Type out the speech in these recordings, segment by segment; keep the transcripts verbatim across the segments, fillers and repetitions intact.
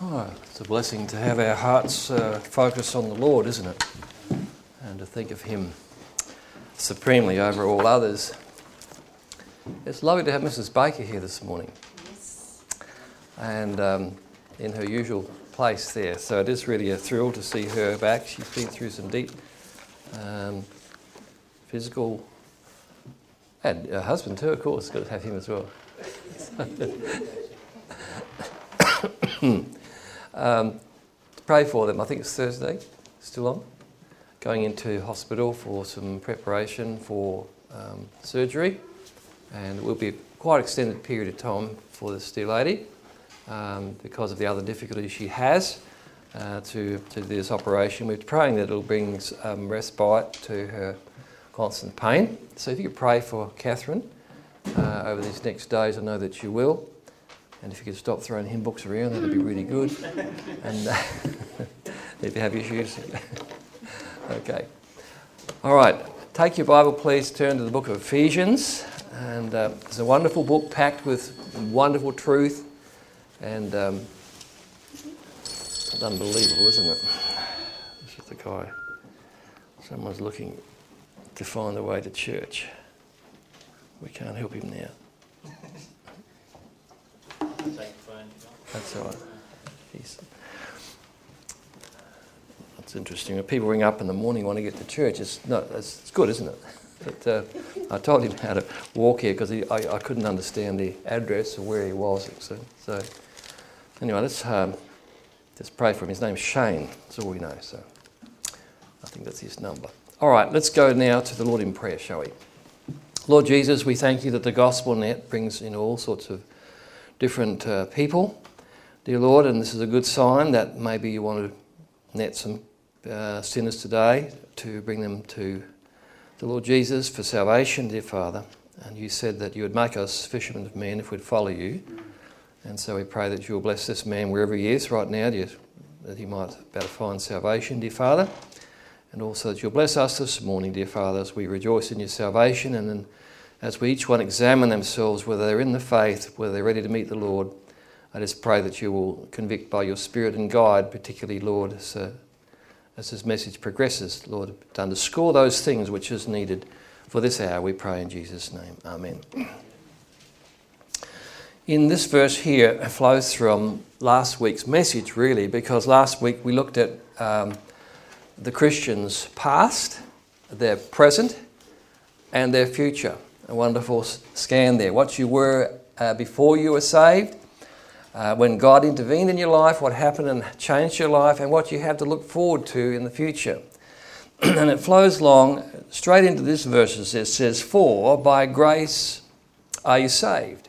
Oh, it's a blessing to have our hearts uh, focus on the Lord, isn't it? And to think of Him supremely over all others. It's lovely to have Missus Baker here this morning. Yes. And um, in her usual place there. So it is really a thrill to see her back. She's been through some deep um, physical... And her husband too, of course. Got to have him as well. Um, to pray for them. I think it's Thursday, still on. Going into hospital for some preparation for um, surgery, and it will be quite an extended period of time for this dear lady um, because of the other difficulties she has uh, to, to do this operation. We're praying that it'll bring um, respite to her constant pain. So if you could pray for Catherine uh, over these next days, I know that you will. And if you could stop throwing hymn books around, that'd be really good. And uh, if you have issues. Okay. All right. Take your Bible, please. Turn to the book of Ephesians. And uh, it's a wonderful book packed with wonderful truth. And um, it's unbelievable, isn't it? This is the guy. Someone's looking to find the way to church. We can't help him now. That's all right. He's, that's interesting. When people ring up in the morning want to get to church, it's not. It's, it's good, isn't it? But uh, I told him how to walk here because I, I couldn't understand the address or where he was. So, so anyway, let's um, just pray for him. His name's Shane. That's all we know. So I think that's his number. All right, let's go now to the Lord in prayer, shall we? Lord Jesus, we thank you that the gospel net brings in all sorts of different uh, people. Dear Lord, and this is a good sign that maybe you want to net some uh, sinners today to bring them to the Lord Jesus for salvation, dear Father. And you said that you would make us fishermen of men if we'd follow you. And so we pray that you will bless this man wherever he is right now, dear, that he might better find salvation, dear Father. And also that you'll bless us this morning, dear Father, as we rejoice in your salvation and then as we each one examine themselves, whether they're in the faith, whether they're ready to meet the Lord. I just pray that you will convict by your Spirit and guide, particularly, Lord, as, uh, as this message progresses, Lord, to underscore those things which is needed for this hour. We pray in Jesus' name. Amen. In this verse here, it flows from last week's message, really, because last week we looked at um, the Christians' past, their present, and their future. A wonderful scan there. What you were uh, before you were saved, uh, when God intervened in your life, what happened and changed your life, and what you have to look forward to in the future. And it flows along straight into this verse. It says, "For by grace are you saved,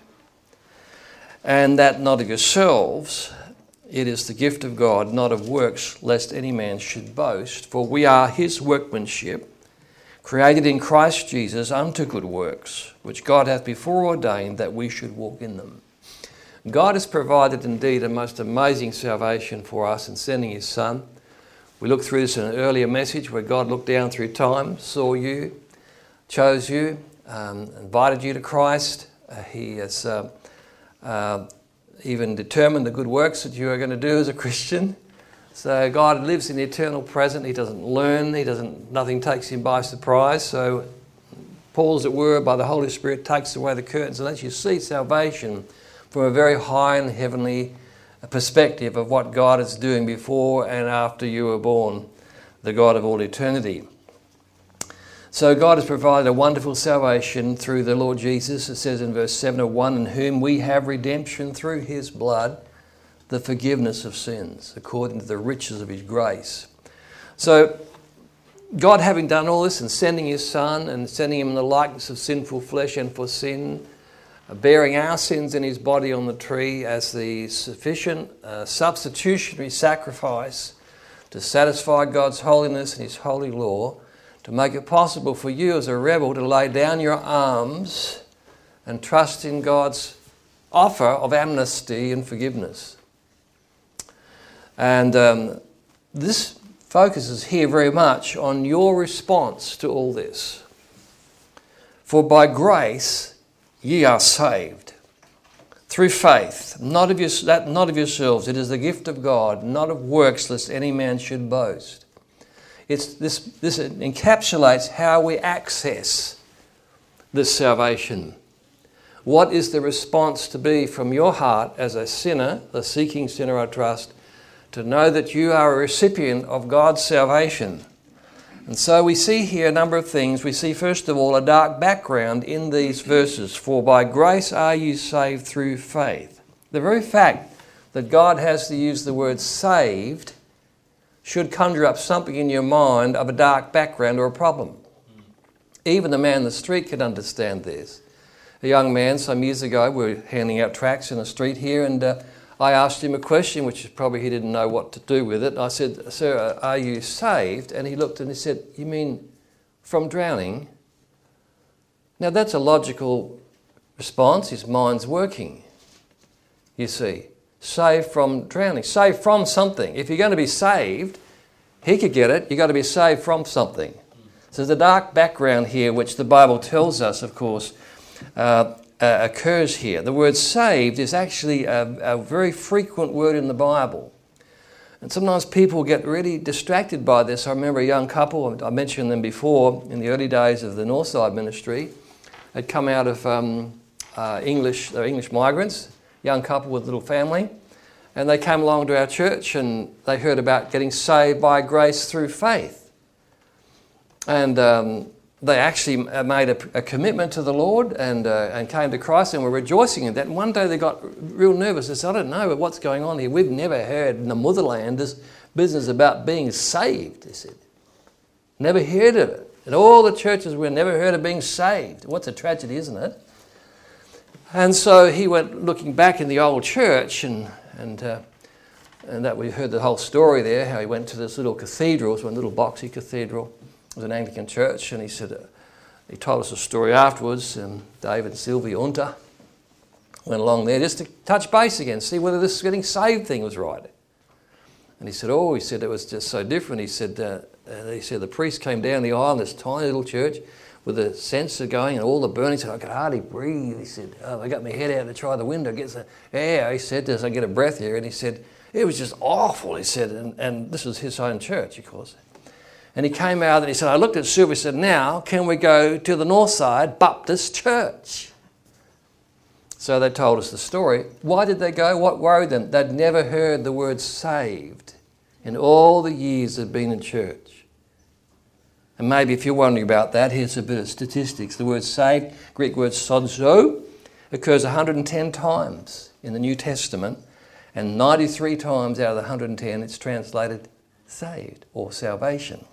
and that not of yourselves, it is the gift of God, not of works, lest any man should boast. For we are his workmanship, created in Christ Jesus unto good works, which God hath before ordained that we should walk in them." God has provided indeed a most amazing salvation for us in sending his Son. We looked through this in an earlier message where God looked down through time, saw you, chose you, um, invited you to Christ. Uh, he has uh, uh, even determined the good works that you are going to do as a Christian. So God lives in the eternal present. He doesn't learn. He doesn't. Nothing takes him by surprise. So Paul, as it were, by the Holy Spirit, takes away the curtains and lets you see salvation from a very high and heavenly perspective of what God is doing before and after you were born, the God of all eternity. So God has provided a wonderful salvation through the Lord Jesus. It says in verse seven of one, "In whom we have redemption through his blood, the forgiveness of sins, according to the riches of his grace." So God, having done all this and sending his Son and sending him in the likeness of sinful flesh and for sin, bearing our sins in his body on the tree as the sufficient uh, substitutionary sacrifice to satisfy God's holiness and his holy law, to make it possible for you as a rebel to lay down your arms and trust in God's offer of amnesty and forgiveness. And um, this focuses here very much on your response to all this. "For by grace ye are saved, through faith, not of, your, that, not of yourselves. It is the gift of God, not of works, lest any man should boast. It's this, this encapsulates how we access this salvation. What is the response to be from your heart as a sinner, a seeking sinner, I trust, to know that you are a recipient of God's salvation? And so we see here a number of things. We see, first of all, a dark background in these verses. For by grace are you saved through faith. The very fact that God has to use the word saved should conjure up something in your mind of a dark background or a problem. Even the man in the street can understand this. A young man some years ago, we were handing out tracts in the street here, and uh, I asked him a question, which is probably he didn't know what to do with it. I said, "Sir, are you saved?" And he looked and he said, "You mean from drowning?" Now that's a logical response. His mind's working, you see. Saved from drowning. Saved from something. If you're going to be saved, he could get it. You've got to be saved from something. So there's a dark background here, which the Bible tells us, of course, uh, uh, occurs here. The word saved is actually a, a very frequent word in the Bible. And sometimes people get really distracted by this. I remember a young couple, I mentioned them before, in the early days of the Northside ministry. They'd come out of um, uh, English, they're English migrants, young couple with a little family. And they came along to our church and they heard about getting saved by grace through faith. And um, they actually made a, a commitment to the Lord and uh, and came to Christ and were rejoicing in that. And one day they got real nervous. They said, "I don't know what's going on here. We've never heard in the motherland this business about being saved," they said. Never heard of it. In all the churches, we've never heard of being saved. What's a tragedy, isn't it? And so he went looking back in the old church and and uh, and that we heard the whole story there, how he went to this little cathedral, it was one little boxy cathedral. It was an Anglican church, and he said, uh, he told us a story afterwards, and David and Sylvia Unter went along there just to touch base again, see whether this getting saved thing was right. And he said, oh, he said it was just so different. He said, uh, uh, he said the priest came down the aisle in this tiny little church with the sensor going and all the burning, so I could hardly breathe. He said, oh, I got my head out to try the window, get some air. He said, as I get a breath here, and he said, it was just awful, he said, and, and this was his own church, of course. And he came out and he said, I looked at Sylvia and said, now can we go to the Northside Baptist Church? So they told us the story. Why did they go? What worried them? They'd never heard the word saved in all the years they'd been in church. And maybe if you're wondering about that, here's a bit of statistics. The word saved, Greek word sozo, occurs one hundred ten times in the New Testament, and ninety-three times out of the one hundred ten it's translated saved or salvation.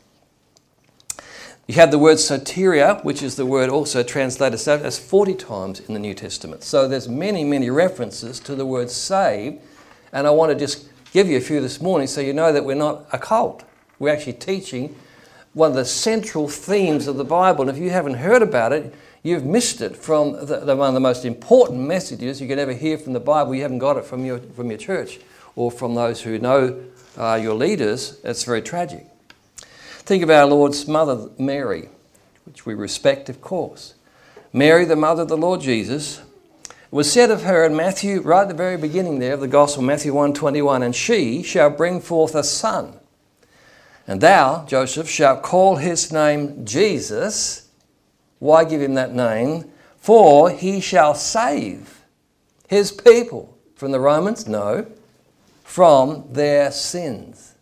You have the word soteria, which is the word also translated saved, as forty times in the New Testament. So there's many, many references to the word saved. And I want to just give you a few this morning so you know that we're not a cult. We're actually teaching one of the central themes of the Bible. And if you haven't heard about it, you've missed it from the, the, one of the most important messages you could ever hear from the Bible. You haven't got it from your, from your church or from those who know uh, your leaders. That's very tragic. Think of our Lord's mother, Mary, which we respect, of course. Mary, the mother of the Lord Jesus, it was said of her in Matthew, right at the very beginning there of the Gospel, Matthew one twenty-one, and she shall bring forth a son. And thou, Joseph, shalt call his name Jesus. Why give him that name? For he shall save his people. From the Romans? No. From their sins.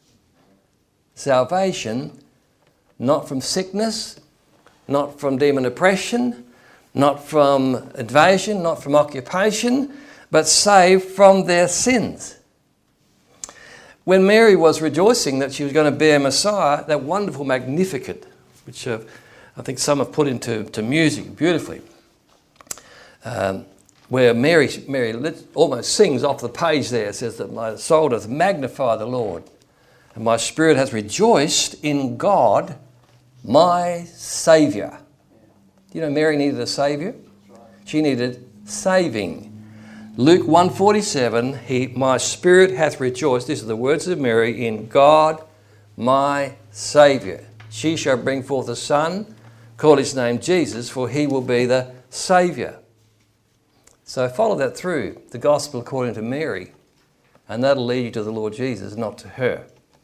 Salvation, not from sickness, not from demon oppression, not from invasion, not from occupation, but saved from their sins. When Mary was rejoicing that she was going to bear Messiah, that wonderful Magnificat, which uh, I think some have put into to music beautifully, um, where Mary, Mary almost sings off the page there. It says that my soul doth magnify the Lord, and my spirit has rejoiced in God, my Saviour. You know, Mary needed a Saviour. She needed saving. Luke one forty-seven, he, my spirit hath rejoiced, these are the words of Mary, in God, my Saviour. She shall bring forth a son, call his name Jesus, for he will be the Saviour. So follow that through, the gospel according to Mary, and that'll lead you to the Lord Jesus, not to her.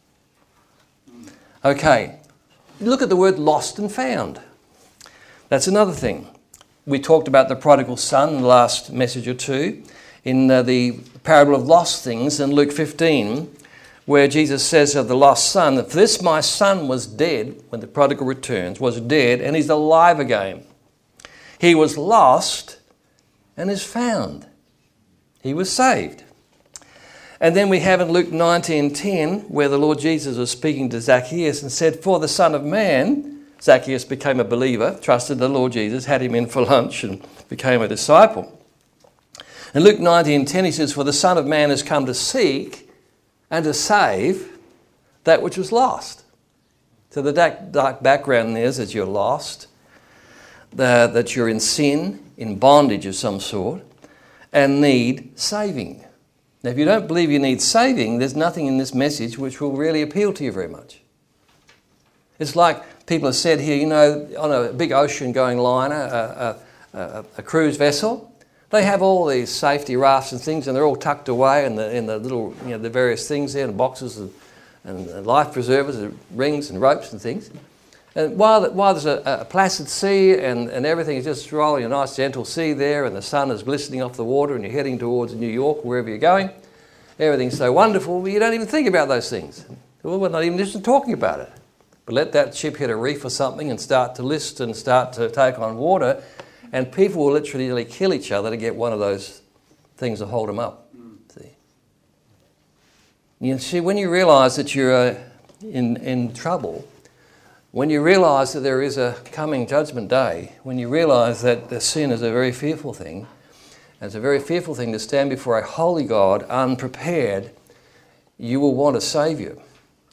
Okay, look at the word lost and found. That's another thing. We talked about the prodigal son in the last message or two, in uh, the parable of lost things in Luke fifteen, where Jesus says of the lost son, that this my son was dead, when the prodigal returns, was dead, and he's alive again. He was lost and is found. He was saved. And then we have in Luke nineteen ten, where the Lord Jesus was speaking to Zacchaeus and said, for the Son of Man, Zacchaeus became a believer, trusted the Lord Jesus, had him in for lunch and became a disciple. In Luke nineteen ten he says, for the Son of Man has come to seek and to save that which was lost. So the dark, dark background is that you're lost, the, that you're in sin, in bondage of some sort, and need saving. Now, if you don't believe you need saving, there's nothing in this message which will really appeal to you very much. It's like people have said here, you know, on a big ocean-going liner, a, a, a, a cruise vessel, they have all these safety rafts and things, and they're all tucked away in the in the little, you know, the various things there, and boxes and, and life preservers, and rings and ropes and things. And while while there's a, a placid sea and, and everything is just rolling, a nice gentle sea there, and the sun is glistening off the water, and you're heading towards New York, wherever you're going, everything's so wonderful, but you don't even think about those things. Well, we're not even just talking about it. But let that ship hit a reef or something and start to list and start to take on water, and people will literally kill each other to get one of those things to hold them up. Mm. See, you see, when you realise that you're uh, in in trouble, when you realise that there is a coming judgment day, when you realise that the sin is a very fearful thing, and it's a very fearful thing to stand before a holy God unprepared, you will want a saviour. Amen.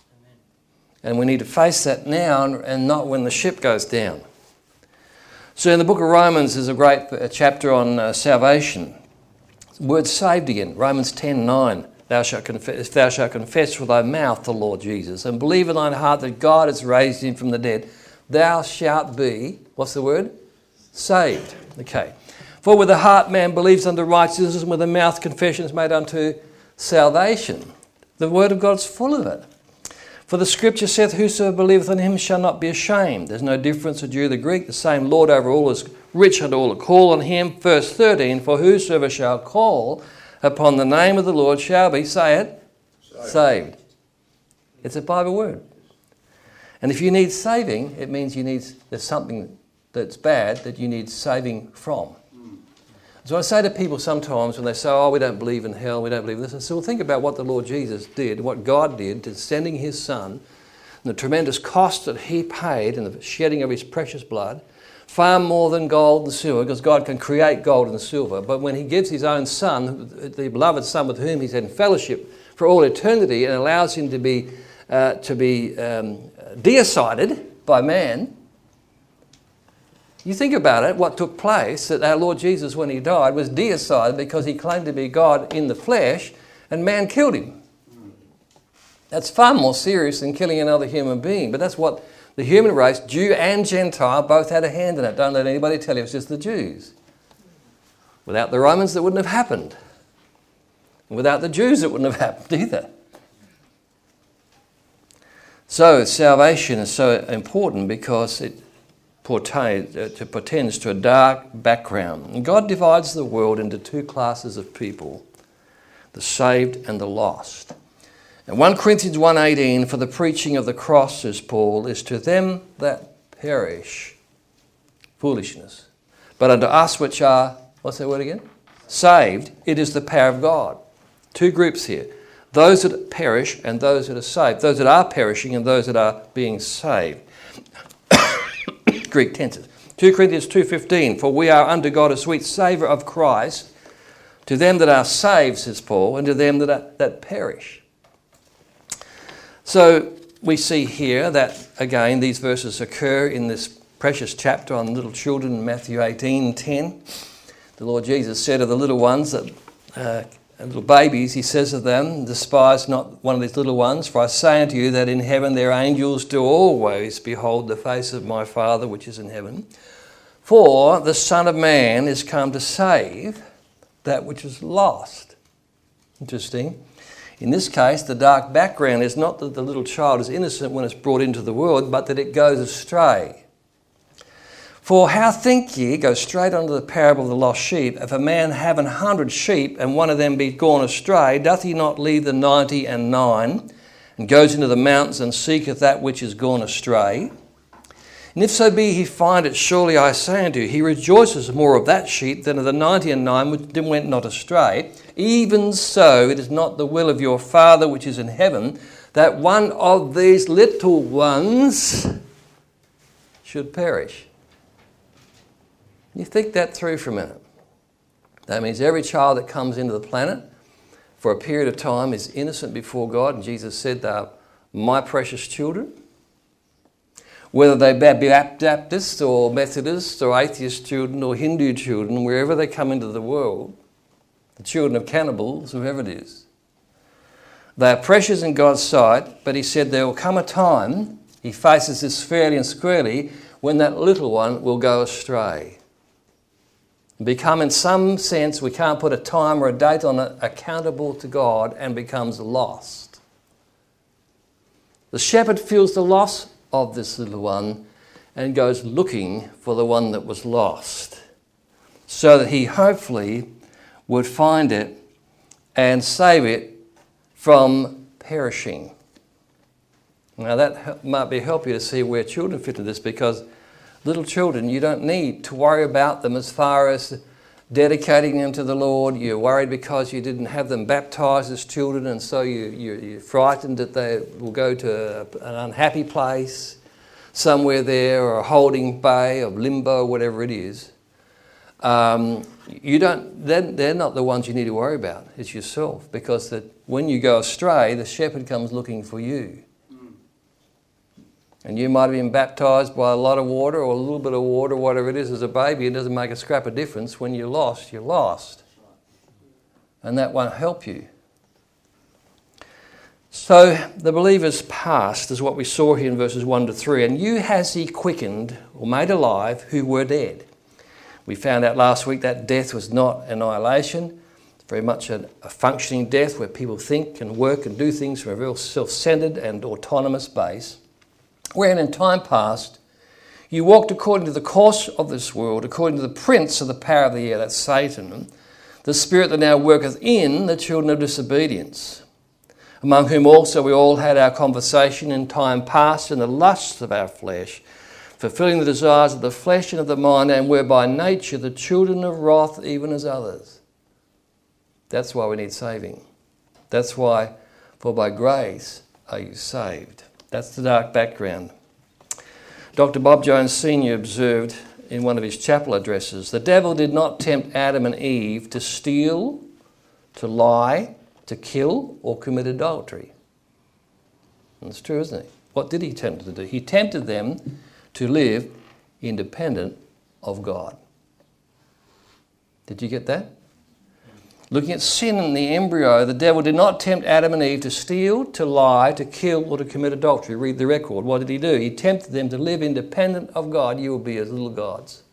And we need to face that now and not when the ship goes down. So in the book of Romans there's a great chapter on uh, salvation. The word saved again, Romans ten nine. Thou shalt confess, if thou shalt confess with thy mouth the Lord Jesus and believe in thine heart that God has raised him from the dead, thou shalt be, what's the word? Saved. Okay. For with the heart man believes unto righteousness, and with the mouth confession is made unto salvation. The word of God's full of it. For the scripture saith, whosoever believeth on him shall not be ashamed. There's no difference of Jew or the Greek. The same Lord over all is rich unto all that call on him. Verse thirteen, for whosoever shall call upon the name of the Lord shall be, say it, saved. saved. It's a Bible word. And if you need saving, it means you need, there's something that's bad that you need saving from. So I say to people sometimes when they say, oh, we don't believe in hell, we don't believe in this, I say, well, think about what the Lord Jesus did, what God did to sending his son, and the tremendous cost that he paid in the shedding of his precious blood, far more than gold and silver, because God can create gold and silver. But when he gives his own son, the beloved son with whom he's in fellowship for all eternity, and allows him to be, uh, to be um, decided by man, you think about it, what took place, that our Lord Jesus, when he died, was deicide because he claimed to be God in the flesh, and man killed him. That's far more serious than killing another human being, but that's what the human race, Jew and Gentile, both had a hand in it. Don't let anybody tell you it's just the Jews. Without the Romans, that wouldn't have happened. And without the Jews, it wouldn't have happened either. So salvation is so important because it Portray, uh, to portends to a dark background. And God divides the world into two classes of people, the saved and the lost. And First Corinthians one eighteen, for the preaching of the cross, says Paul, is to them that perish foolishness. But unto us which are, what's that word again? Saved, it is the power of God. Two groups here. Those that perish and those that are saved. Those that are perishing and those that are being saved. Greek tenses. Second Corinthians two fifteen, for we are unto God a sweet savour of Christ to them that are saved, says Paul, and to them that are, that perish. So we see here that, again, these verses occur in this precious chapter on little children in Matthew eighteen ten. The Lord Jesus said of the little ones, that uh, little babies, he says of them, despise not one of these little ones, for I say unto you that in heaven their angels do always behold the face of my Father which is in heaven. For the Son of Man is come to save that which is lost. Interesting. In this case, the dark background is not that the little child is innocent when it's brought into the world, but that it goes astray. For how think ye, go straight on to the parable of the lost sheep, if a man have an hundred sheep, and one of them be gone astray, doth he not leave the ninety and nine, and goes into the mountains and seeketh that which is gone astray? And if so be he find it, surely I say unto you, he rejoices more of that sheep than of the ninety and nine which went not astray. Even so, it is not the will of your Father which is in heaven, that one of these little ones should perish. You think that through for a minute. That means every child that comes into the planet for a period of time is innocent before God, and Jesus said they are my precious children. Whether they be Baptist or Methodist or atheist children or Hindu children, wherever they come into the world, the children of cannibals, whoever it is, they are precious in God's sight, but he said there will come a time, he faces this fairly and squarely, when that little one will go astray. Become, in some sense, we can't put a time or a date on it, accountable to God, and becomes lost. The shepherd feels the loss of this little one and goes looking for the one that was lost, so that he hopefully would find it and save it from perishing. Now that might be help you to see where children fit into this, because little children, you don't need to worry about them as far as dedicating them to the Lord. You're worried because you didn't have them baptised as children, and so you, you, you're frightened that they will go to a, an unhappy place somewhere there, or a holding bay of limbo, whatever it is. Um, you don't. They're, they're not the ones you need to worry about. It's yourself, because that when you go astray, the shepherd comes looking for you. And you might have been baptised by a lot of water or a little bit of water, whatever it is, as a baby. It doesn't make a scrap of difference. When you're lost, you're lost. And that won't help you. So the believer's past is what we saw here in verses one to three. And you has he quickened or made alive who were dead. We found out last week that death was not annihilation. It's very much a, a functioning death where people think and work and do things from a real self-centred and autonomous base. Wherein in time past you walked according to the course of this world, according to the prince of the power of the air, that's Satan, the spirit that now worketh in the children of disobedience, among whom also we all had our conversation in time past in the lusts of our flesh, fulfilling the desires of the flesh and of the mind, and were by nature the children of wrath even as others. That's why we need saving. That's why, for by grace are you saved. That's the dark background. Doctor Bob Jones Senior observed in one of his chapel addresses, the devil did not tempt Adam and Eve to steal, to lie, to kill, or commit adultery. That's true, isn't it? What did he tempt them to do? He tempted them to live independent of God. Did you get that? Looking at sin in the embryo, the devil did not tempt Adam and Eve to steal, to lie, to kill, or to commit adultery. Read the record. What did he do? He tempted them to live independent of God. You will be as little gods.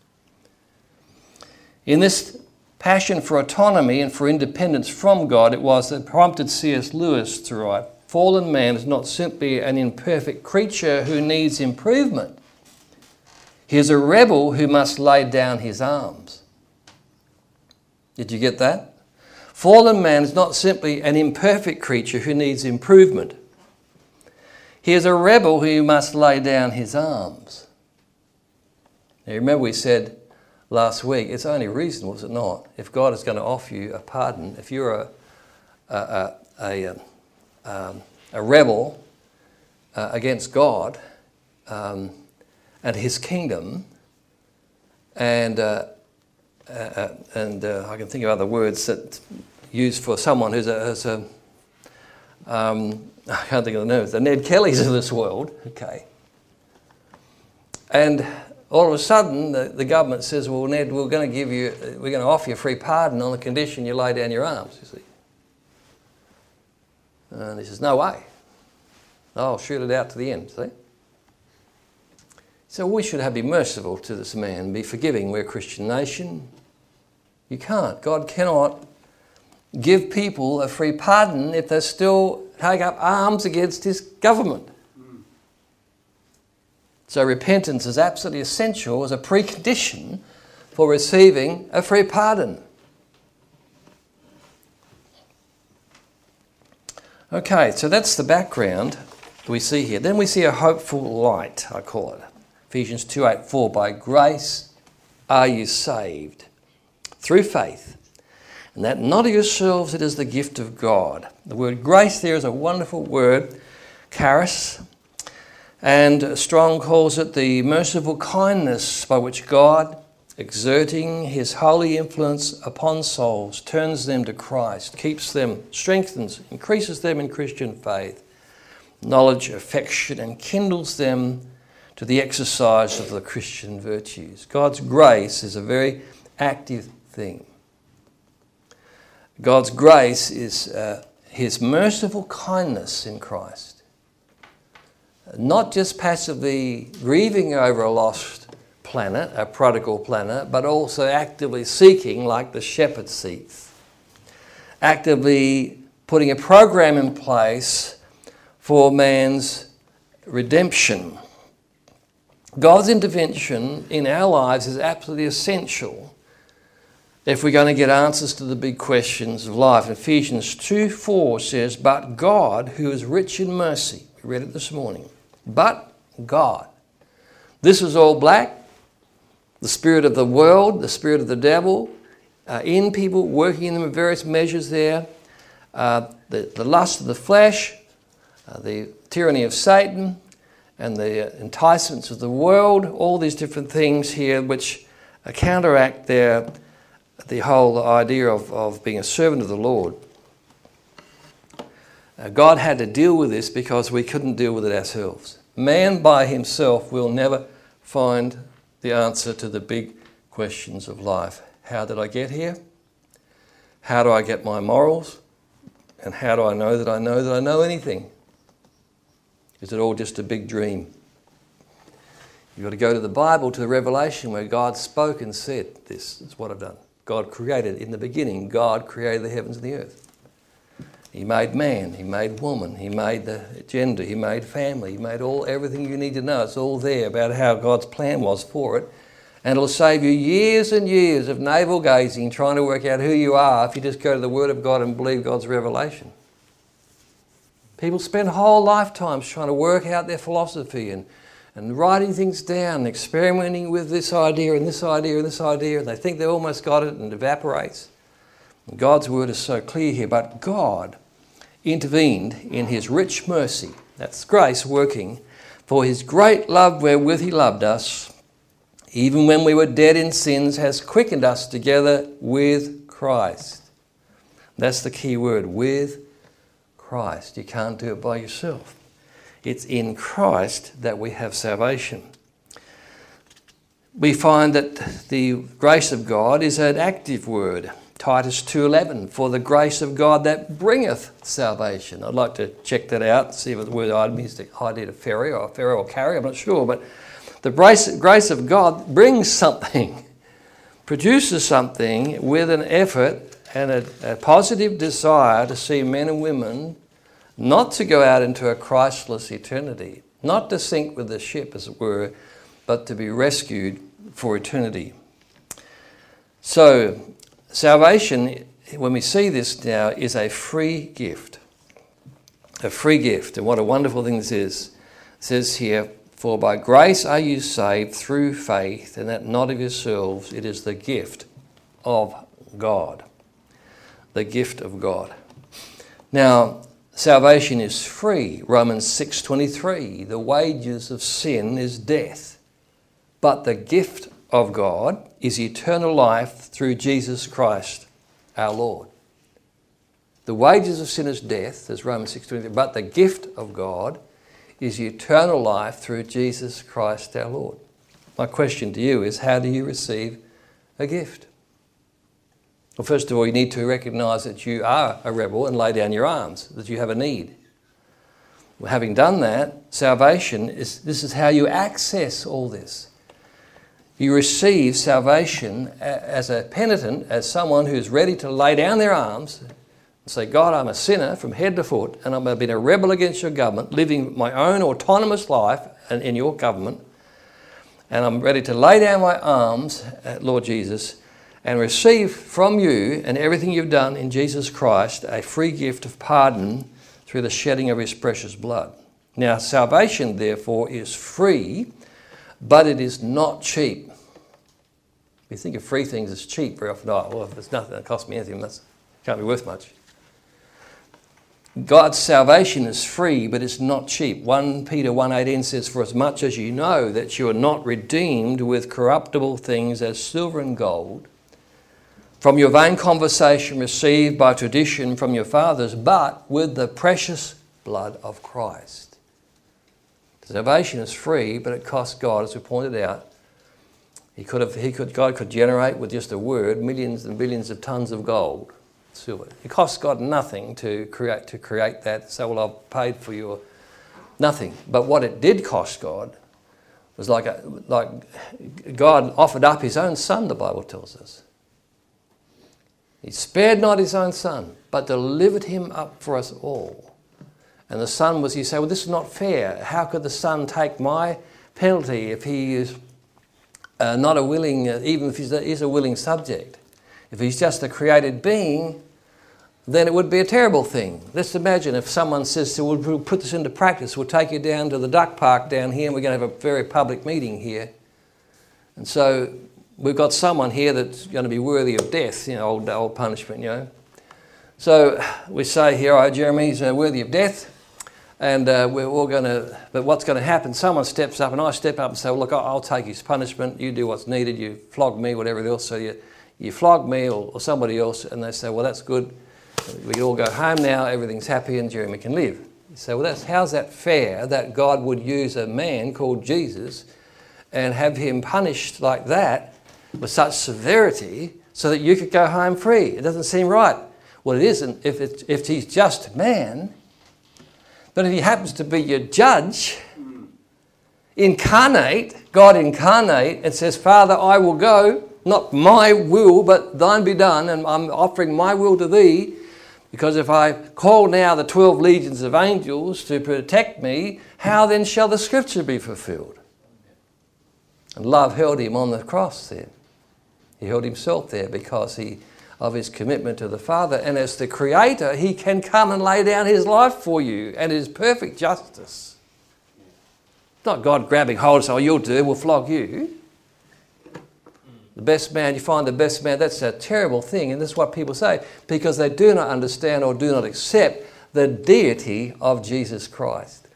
In this passion for autonomy and for independence from God, it was that prompted C S Lewis to write, fallen man is not simply an imperfect creature who needs improvement. He is a rebel who must lay down his arms. Did you get that? Fallen man is not simply an imperfect creature who needs improvement. He is a rebel who must lay down his arms. Now remember we said last week, it's only reasonable, is it not, if God is going to offer you a pardon, if you're a, a, a, a, um, a rebel uh, against God um, and his kingdom, and uh, Uh, and uh, I can think of other words that used for someone who's a, who's a um, I can't think of the names, the Ned Kellys of this world, okay. And all of a sudden the, the government says, well, Ned, we're going to give you, we're going to offer you free pardon on the condition you lay down your arms, you see. And he says, no way. I'll shoot it out to the end, see. So we should have be merciful to this man, be forgiving. We're a Christian nation. You can't. God cannot give people a free pardon if they still take up arms against his government. Mm. So repentance is absolutely essential as a precondition for receiving a free pardon. Okay, so that's the background we see here. Then we see a hopeful light, I call it. Ephesians two eight, for by grace are you saved through faith, and that not of yourselves, it is the gift of God. The word grace there is a wonderful word, charis, and Strong calls it the merciful kindness by which God, exerting his holy influence upon souls, turns them to Christ, keeps them, strengthens, increases them in Christian faith, knowledge, affection, and kindles them to the exercise of the Christian virtues. God's grace is a very active thing. God's grace is uh, his merciful kindness in Christ. Not just passively grieving over a lost planet, a prodigal planet, but also actively seeking, like the shepherd seeks. Actively putting a program in place for man's redemption. God's intervention in our lives is absolutely essential if we're going to get answers to the big questions of life. Ephesians two four says, but God, who is rich in mercy, we read it this morning, but God. This is all black, the spirit of the world, the spirit of the devil, uh, in people, working in them in various measures there, uh, the, the lust of the flesh, uh, the tyranny of Satan, and the enticements of the world, all these different things here which uh, counteract their, the whole idea of, of being a servant of the Lord. Uh, God had to deal with this because we couldn't deal with it ourselves. Man by himself will never find the answer to the big questions of life. How did I get here? How do I get my morals? And how do I know that I know that I know anything? Is it all just a big dream? You've got to go to the Bible, to the Revelation, where God spoke and said, this is what I've done. God created, in the beginning, God created the heavens and the earth. He made man, he made woman, he made the gender, he made family, he made all everything you need to know. It's all there about how God's plan was for it. And it'll save you years and years of navel gazing, trying to work out who you are if you just go to the Word of God and believe God's revelation. People spend whole lifetimes trying to work out their philosophy and, and writing things down, experimenting with this idea and this idea and this idea, and they think they've almost got it and it evaporates. And God's word is so clear here, but God intervened in his rich mercy, that's grace working, for his great love wherewith he loved us, even when we were dead in sins, has quickened us together with Christ. That's the key word, with Christ. You can't do it by yourself. It's in Christ that we have salvation. We find that the grace of God is an active word. Titus two eleven, for the grace of God that bringeth salvation. I'd like to check that out, see if the word I means to hide a ferry or a ferry or carry, I'm not sure, but the grace, grace of God brings something, produces something with an effort and a, a positive desire to see men and women not to go out into a Christless eternity, not to sink with the ship, as it were, but to be rescued for eternity. So, salvation, when we see this now, is a free gift. A free gift. And what a wonderful thing this is. It says here, for by grace are you saved through faith, and that not of yourselves, it is the gift of God. The gift of God. Now, salvation is free. Romans six twenty-three, the wages of sin is death, but the gift of God is eternal life through Jesus Christ our Lord. The wages of sin is death, as Romans six twenty-three, but the gift of God is eternal life through Jesus Christ our Lord. My question to you is, how do you receive a gift? Well, first of all, you need to recognise that you are a rebel and lay down your arms, that you have a need. Well, having done that, salvation is, this is how you access all this. You receive salvation as a penitent, as someone who's ready to lay down their arms Say, God, I'm a sinner from head to foot, and I've been a rebel against your government, living my own autonomous life in your government, and I'm ready to lay down my arms at Lord Jesus and receive from you and everything you've done in Jesus Christ a free gift of pardon through the shedding of his precious blood. Now, salvation, therefore, is free, but it is not cheap. We think of free things as cheap very often. Oh, well, if it's nothing that costs me anything, that can't be worth much. God's salvation is free, but it's not cheap. First Peter one eighteen says, for as much as you know that you are not redeemed with corruptible things as silver and gold, from your vain conversation received by tradition from your fathers, but with the precious blood of Christ. Salvation is free, but it costs God, as we pointed out. He could have, he could, God could generate with just a word millions and billions of tons of gold, silver. It costs God nothing to create to create that. So, well, I've paid for your nothing. But what it did cost God was like a, like God offered up his own son. The Bible tells us he spared not his own son, but delivered him up for us all. And the son was, you say, well, this is not fair. How could the son take my penalty if he is uh, not a willing, uh, even if he is a willing subject? If he's just a created being, then it would be a terrible thing. Let's imagine if someone says, so we'll put this into practice, we'll take you down to the duck park down here and we're going to have a very public meeting here. And so we've got someone here that's going to be worthy of death, you know, old, old punishment, you know. So we say here, oh, Jeremy's uh, worthy of death. And uh, we're all going to, but what's going to happen, someone steps up and I step up and say, well, look, I'll take his punishment. You do what's needed. You flog me, whatever else. So you, you flog me or, or somebody else. And they say, well, that's good. We can all go home now. Everything's happy and Jeremy can live. You say, well, that's, how's that fair that God would use a man called Jesus and have him punished like that with such severity so that you could go home free? It doesn't seem right. Well, it isn't if, it's, if he's just man. But if he happens to be your judge, incarnate, God incarnate, and says, Father, I will go, not my will, but thine be done, and I'm offering my will to thee, because if I call now the twelve legions of angels to protect me, how then shall the scripture be fulfilled? And love held him on the cross there. He held himself there because he of his commitment to the Father. And as the Creator, he can come and lay down his life for you and his perfect justice. It's not God grabbing hold and saying, oh, you'll do, we'll flog you. The best man, you find the best man, that's a terrible thing. And this is what people say, because they do not understand or do not accept the deity of Jesus Christ.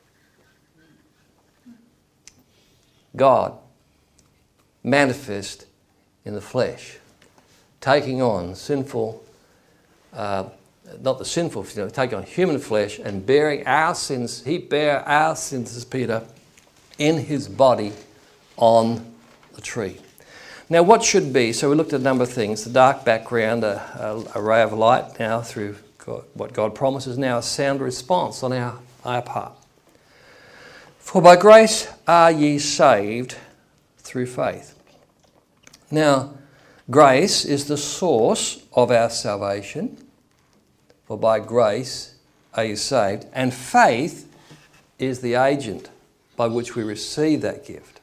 God manifest in the flesh, taking on sinful, uh, not the sinful, you know, taking on human flesh and bearing our sins. He bare our sins, as Peter, in his body on the tree. Now, what should be? So we looked at a number of things. The dark background, a, a, a ray of light now through God, what God promises. Now a sound response on our, our part. For by grace are ye saved through faith. Now, grace is the source of our salvation. For by grace are you saved. And faith is the agent by which we receive that gift.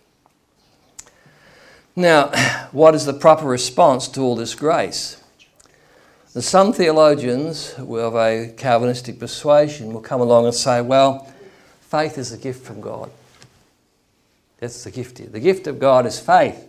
Now, what is the proper response to all this grace? And some theologians of a Calvinistic persuasion will come along and say, well, faith is a gift from God. That's the gift here. The gift of God is faith.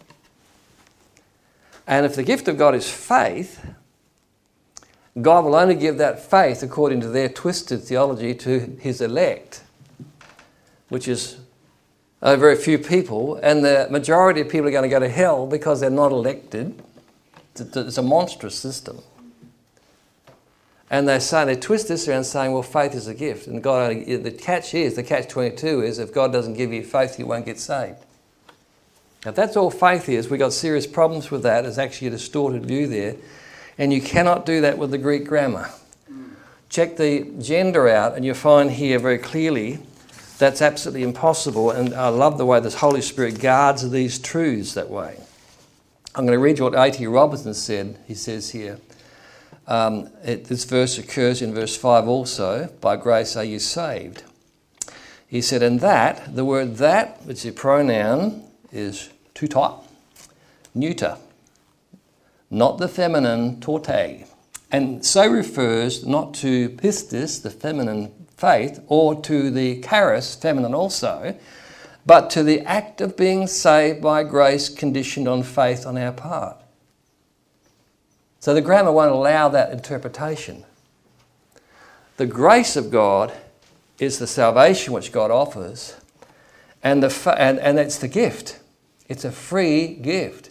And if the gift of God is faith, God will only give that faith, according to their twisted theology, to his elect, which is uh, very few people, and the majority of people are going to go to hell because they're not elected. It's a monstrous system. And they say, they twist this around saying, well, faith is a gift. And God only, the catch is, the catch twenty-two is, if God doesn't give you faith, you won't get saved. Now, if that's all faith is, we've got serious problems with that. It's actually a distorted view there. And you cannot do that with the Greek grammar. Check the gender out and you'll find here very clearly that's absolutely impossible. And I love the way the Holy Spirit guards these truths that way. I'm going to read you what A T Robertson said. He says here, Um, it, this verse occurs in verse five also. By grace are you saved. He said, and that, the word that, which is a pronoun, is tutot, neuter, not the feminine torte, and so refers not to pistis, the feminine faith, or to the charis, feminine also, but to the act of being saved by grace conditioned on faith on our part. So the grammar won't allow that interpretation. The grace of God is the salvation which God offers, and, the fa- and, and it's the gift. It's a free gift.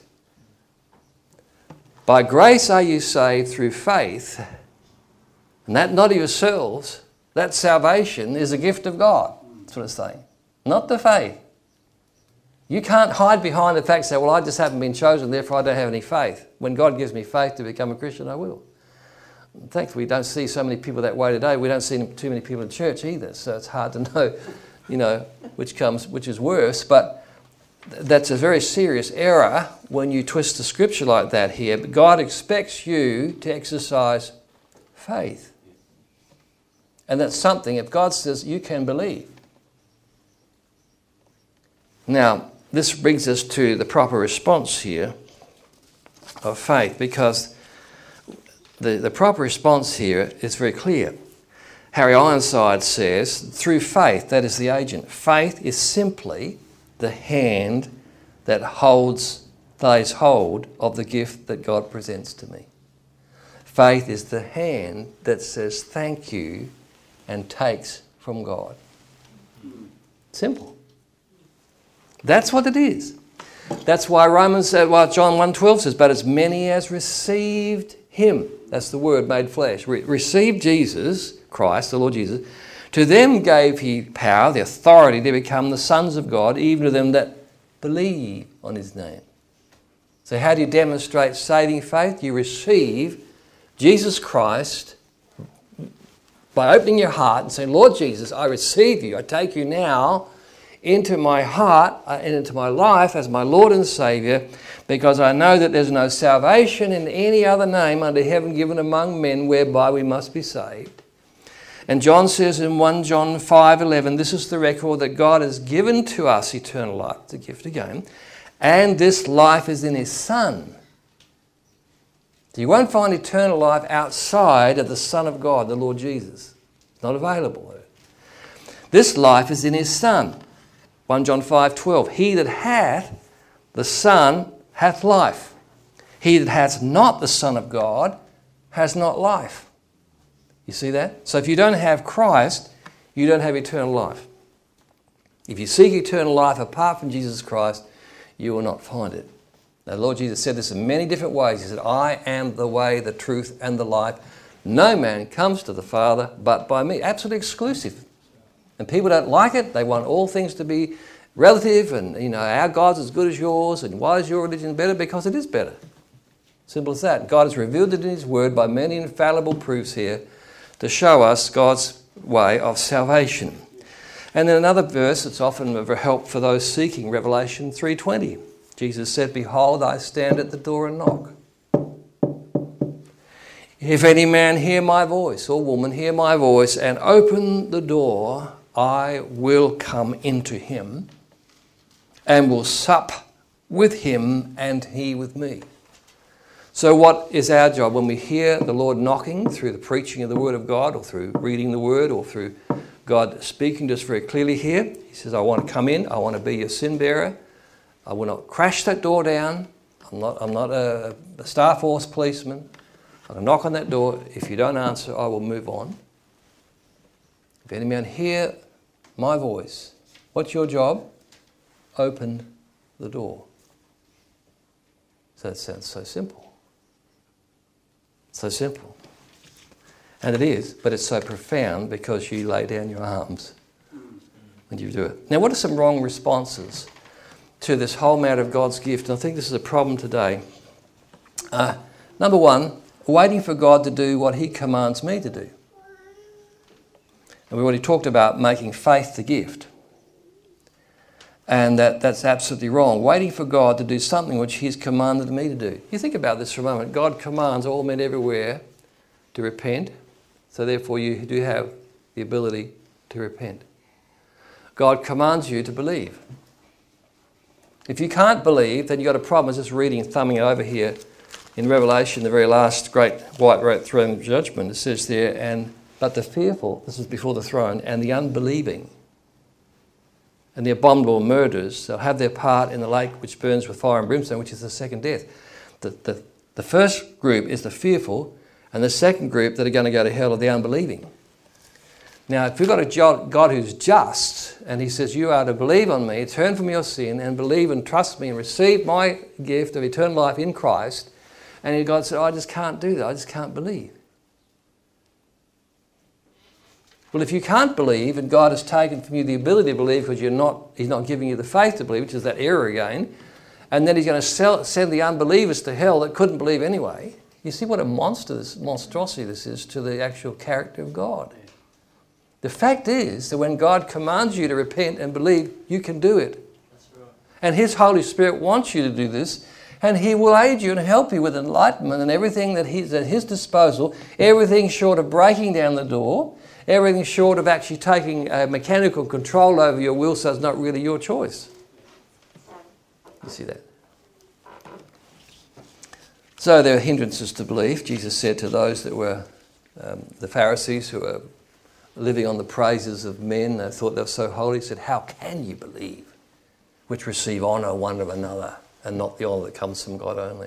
By grace are you saved through faith, and that not of yourselves, that salvation is a gift of God. That's what it's saying. Not the faith. You can't hide behind the fact and say, well, I just haven't been chosen, therefore I don't have any faith. When God gives me faith to become a Christian, I will. Thankfully, we don't see so many people that way today. We don't see too many people in church either, so it's hard to know, you know, which comes, which is worse. But that's a very serious error when you twist the scripture like that here. But God expects you to exercise faith. And that's something, if God says, you can believe. Now, this brings us to the proper response here of faith, because the, the proper response here is very clear. Harry Ironside says, through faith, that is the agent. Faith is simply the hand that holds, lays hold of the gift that God presents to me. Faith is the hand that says thank you and takes from God. Simple. That's what it is. That's why Romans, uh, well, John one twelve says, but as many as received him, that's the word made flesh, Re- received Jesus, Christ, the Lord Jesus, to them gave he power, the authority to become the sons of God, even to them that believe on his name. So how do you demonstrate saving faith? You receive Jesus Christ by opening your heart and saying, Lord Jesus, I receive you. I take you now into my heart and into my life as my Lord and Saviour, because I know that there's no salvation in any other name under heaven given among men whereby we must be saved. And John says in First John five eleven, this is the record that God has given to us eternal life, it's a gift again, and this life is in his Son. So you won't find eternal life outside of the Son of God, the Lord Jesus. It's not available. This life is in his Son. First John five twelve, he that hath the Son hath life. He that hath not the Son of God has not life. You see that? So if you don't have Christ, you don't have eternal life. If you seek eternal life apart from Jesus Christ, you will not find it. Now, the Lord Jesus said this in many different ways. He said, I am the way, the truth, and the life. No man comes to the Father but by me. Absolutely exclusive. And people don't like it. They want all things to be relative and, you know, our God's as good as yours and why is your religion better? Because it is better. Simple as that. God has revealed it in his word by many infallible proofs here to show us God's way of salvation. And then another verse that's often of help for those seeking, Revelation three twenty. Jesus said, behold, I stand at the door and knock. If any man hear my voice, or woman hear my voice, and open the door, I will come into him, and will sup with him, and he with me. So what is our job when we hear the Lord knocking through the preaching of the Word of God, or through reading the Word, or through God speaking to us very clearly here? He says, I want to come in, I want to be your sin bearer. I will not crash that door down. I'm not, I'm not a, a Star Force policeman. I'm going to knock on that door. If you don't answer, I will move on. If any man hear my voice, what's your job? Open the door. So that sounds so simple. So simple. And it is, but it's so profound because you lay down your arms when you do it. Now, what are some wrong responses to this whole matter of God's gift? And I think this is a problem today. Uh, number one, waiting for God to do what he commands me to do. And we've already talked about making faith the gift. And that, that's absolutely wrong. Waiting for God to do something which he's commanded me to do. You think about this for a moment. God commands all men everywhere to repent, so therefore you do have the ability to repent. God commands you to believe. If you can't believe, then you've got a problem. I was just reading and thumbing it over here in Revelation, the very last great white throne judgment. It says there, and but the fearful, this is before the throne, and the unbelieving, and the abominable murderers, they'll have their part in the lake which burns with fire and brimstone, which is the second death. The, the, the first group is the fearful, and the second group that are going to go to hell are the unbelieving. Now, if we've got a God who's just, and he says, you are to believe on me, turn from your sin, and believe and trust me, and receive my gift of eternal life in Christ, and God said, oh, I just can't do that, I just can't believe. Well, if you can't believe, and God has taken from you the ability to believe because you're not, he's not giving you the faith to believe, which is that error again, and then he's going to sell, send the unbelievers to hell that couldn't believe anyway. You see what a monster this, monstrosity this is to the actual character of God. The fact is that when God commands you to repent and believe, you can do it. That's right. And his Holy Spirit wants you to do this, and he will aid you and help you with enlightenment and everything that he's at his disposal, everything short of breaking down the door, everything short of actually taking a mechanical control over your will so it's not really your choice. You see that? So there are hindrances to belief. Jesus said to those that were um, the Pharisees who were living on the praises of men, they thought they were so holy, he said, how can you believe which receive honour one of another and not the honour that comes from God only?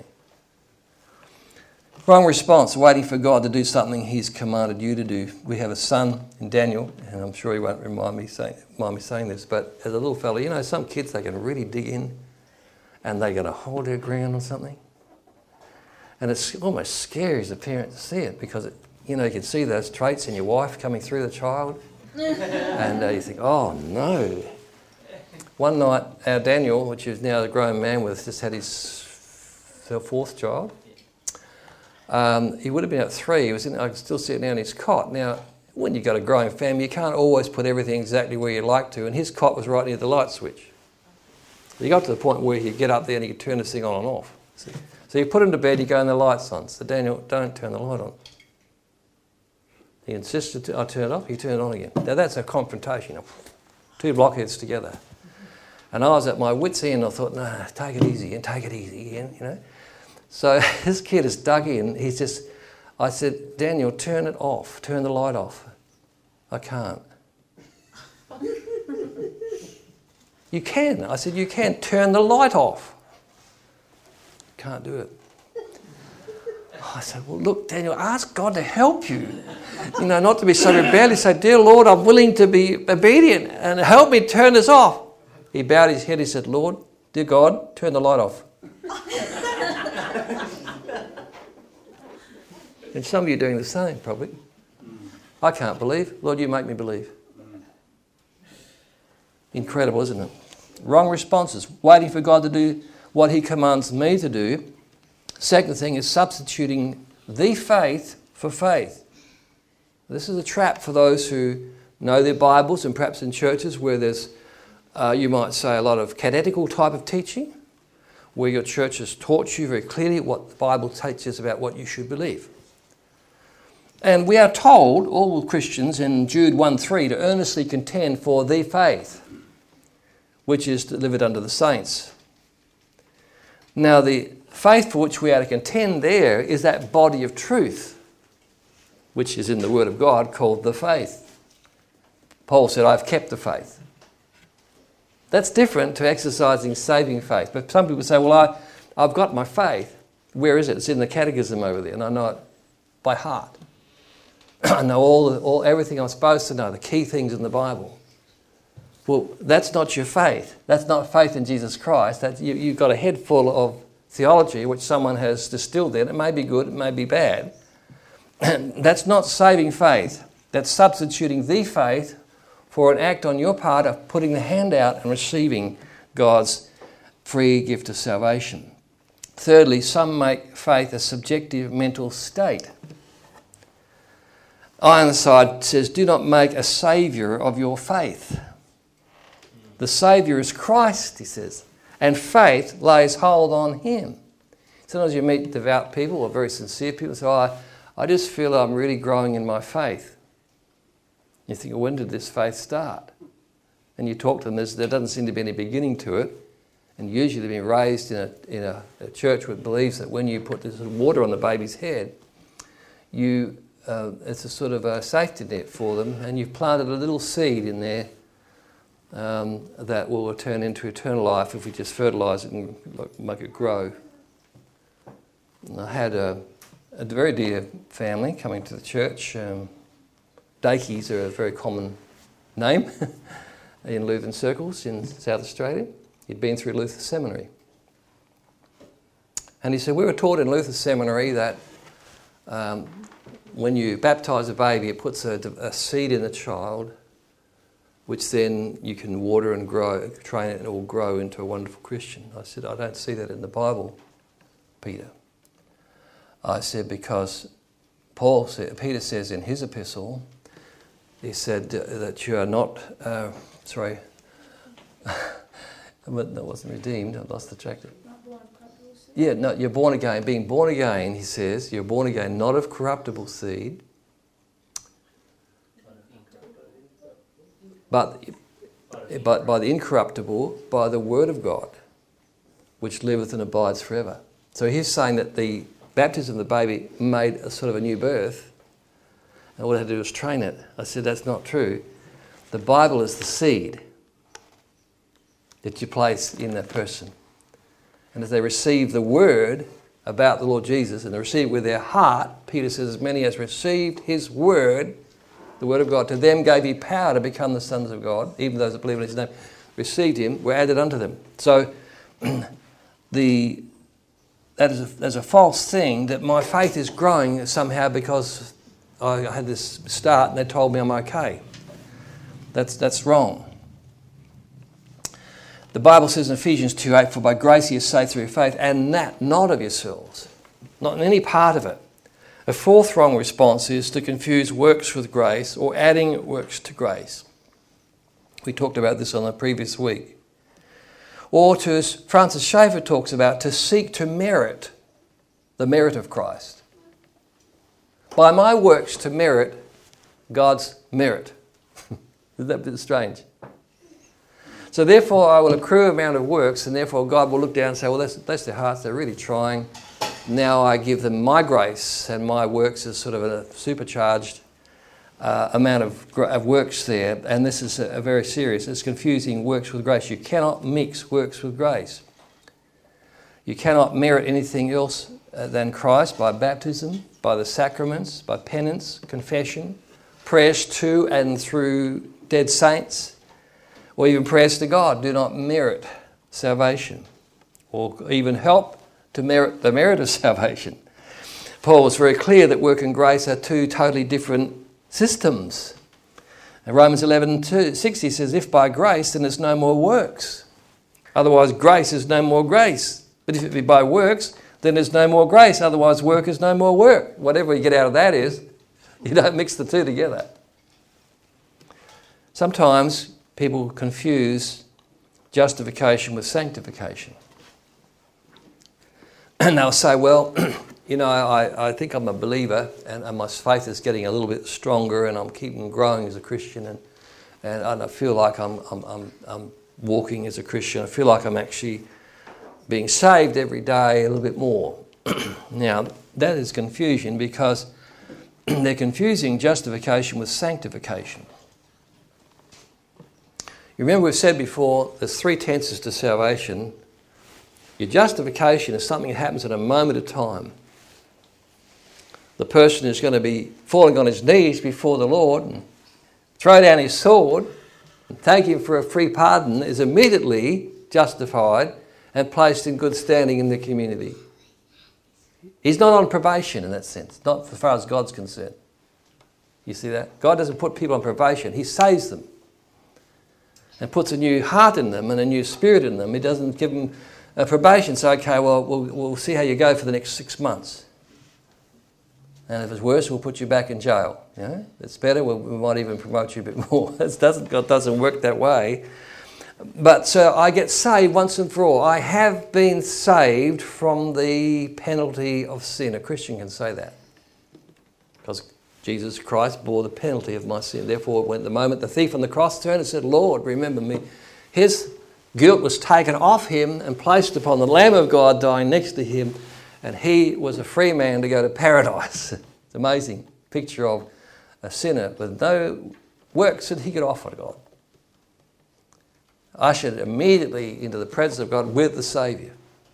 Wrong response, waiting for God to do something he's commanded you to do. We have a son in Daniel, and I'm sure he won't remind me saying, mind me saying this, but as a little fella, you know, some kids, they can really dig in and they got to hold their ground on something. And it's almost scary as a parent to see it because, it, you know, you can see those traits in your wife coming through the child. and uh, you think, oh no. One night, our Daniel, which is now a grown man with, just had his fourth child. Um, he would have been at three. He was in, I could still see it now in his cot. Now, when you've got a growing family, you can't always put everything exactly where you'd like to, and his cot was right near the light switch. You got to the point where he'd get up there and he could turn this thing on and off. See? So you put him to bed, you go and the light's on. So Daniel, don't turn the light on. He insisted to, I turn it off, he turned it on again. Now that's a confrontation. Two blockheads together. And I was at my wit's end, I thought, no, take it easy and take it easy again, you know. So this kid is dug in, he's just, I said, Daniel, turn it off, turn the light off. I can't. You can. I said, you can turn the light off. Can't do it. I said, well, look, Daniel, ask God to help you. You know, not to be so rebellious. Say, dear Lord, I'm willing to be obedient and help me turn this off. He bowed his head, he said, Lord, dear God, turn the light off. And some of you are doing the same, probably. I can't believe. Lord, you make me believe. Incredible, isn't it? Wrong responses. Waiting for God to do what he commands me to do. Second thing is substituting the faith for faith. This is a trap for those who know their Bibles and perhaps in churches where there's, uh, you might say, a lot of catechetical type of teaching, where your church has taught you very clearly what the Bible teaches about what you should believe. And we are told, all Christians, in Jude one three, to earnestly contend for the faith, which is delivered unto the saints. Now, the faith for which we are to contend there is that body of truth, which is in the Word of God called the faith. Paul said, I've kept the faith. That's different to exercising saving faith. But some people say, well, I, I've got my faith. Where is it? It's in the catechism over there, and I know it by heart. I know all, the, all everything I'm supposed to know, the key things in the Bible. Well, that's not your faith. That's not faith in Jesus Christ. That you, you've got a head full of theology which someone has distilled there. It may be good, it may be bad. That's not saving faith. That's substituting the faith for an act on your part of putting the hand out and receiving God's free gift of salvation. Thirdly, some make faith a subjective mental state. Ironside says, do not make a saviour of your faith. The Saviour is Christ, he says, and faith lays hold on him. Sometimes you meet devout people or very sincere people and say, oh, I, I just feel I'm really growing in my faith. You think, well, when did this faith start? And you talk to them, there doesn't seem to be any beginning to it. And usually they've been raised in a, in a, a church which believes that when you put this water on the baby's head, you uh, it's a sort of a safety net for them, and you've planted a little seed in there um, that will turn into eternal life if we just fertilise it and make it grow. And I had a, a very dear family coming to the church. Um, Dakies are a very common name in Lutheran circles in South Australia. He'd been through Luther Seminary. And he said, we were taught in Luther Seminary that um, when you baptise a baby, it puts a, a seed in the child, which then you can water and grow, train it, and it will grow into a wonderful Christian. I said, I don't see that in the Bible, Peter. I said, because Paul said, Peter says in his epistle, he said that you are not, uh, sorry, but that wasn't redeemed. I lost the track. Yeah, no, you're born again. Being born again, he says, you're born again not of corruptible seed, but, but by the incorruptible, by the word of God, which liveth and abides forever. So he's saying that the baptism of the baby made a sort of a new birth, and all it had to do was train it. I said, that's not true. The Bible is the seed that you place in that person. And as they receive the word about the Lord Jesus, and they receive it with their heart, Peter says, as many as received his word, the word of God, to them gave he power to become the sons of God, even those that believe in his name, received him, were added unto them. So the that is a, that's a false thing, that my faith is growing somehow because I had this start and they told me I'm okay. That's that's wrong. The Bible says in Ephesians two eight, for by grace ye are saved through your faith, and that not of yourselves, not in any part of it. A fourth wrong response is to confuse works with grace or adding works to grace. We talked about this on the previous week. Or to, as Francis Schaeffer talks about, to seek to merit the merit of Christ. By my works to merit God's merit. Isn't that a bit strange? So therefore I will accrue amount of works, and therefore God will look down and say, well, that's, that's their hearts, they're really trying. Now I give them my grace, and my works is sort of a supercharged uh, amount of, of works there. And this is a, a very serious, it's confusing works with grace. You cannot mix works with grace. You cannot merit anything else uh, than Christ by baptism, by the sacraments, by penance, confession, prayers to and through dead saints, or even prayers to God do not merit salvation, or even help to merit the merit of salvation. Paul was very clear that work and grace are two totally different systems. In Romans eleven six he says, if by grace, then there's no more works. Otherwise grace is no more grace. But if it be by works, then there's no more grace. Otherwise work is no more work. Whatever you get out of that is, you don't mix the two together. Sometimes people confuse justification with sanctification. And they'll say, well, you know, I, I think I'm a believer, and, and my faith is getting a little bit stronger, and I'm keeping growing as a Christian, and, and I feel like I'm, I'm, I'm, I'm walking as a Christian. I feel like I'm actually being saved every day a little bit more. Now, that is confusion, because they're confusing justification with sanctification. You remember we've said before, there's three tenses to salvation. Your justification is something that happens in a moment of time. The person is going to be falling on his knees before the Lord and throw down his sword and thank him for a free pardon, is immediately justified and placed in good standing in the community. He's not on probation in that sense, not as far as God's concerned. You see that? God doesn't put people on probation. He saves them and puts a new heart in them and a new spirit in them. He doesn't give them a probation. So, okay, well, we'll, we'll see how you go for the next six months. And if it's worse, we'll put you back in jail. You know? If it's better, we'll, we might even promote you a bit more. It doesn't, God doesn't work that way. But so I get saved once and for all. I have been saved from the penalty of sin. A Christian can say that. because Jesus Christ bore the penalty of my sin. Therefore, when the moment the thief on the cross turned and said, Lord, remember me, his guilt was taken off him and placed upon the Lamb of God dying next to him, and he was a free man to go to paradise. It's an amazing picture of a sinner with no works that he could offer to God, ushered immediately into the presence of God with the Saviour.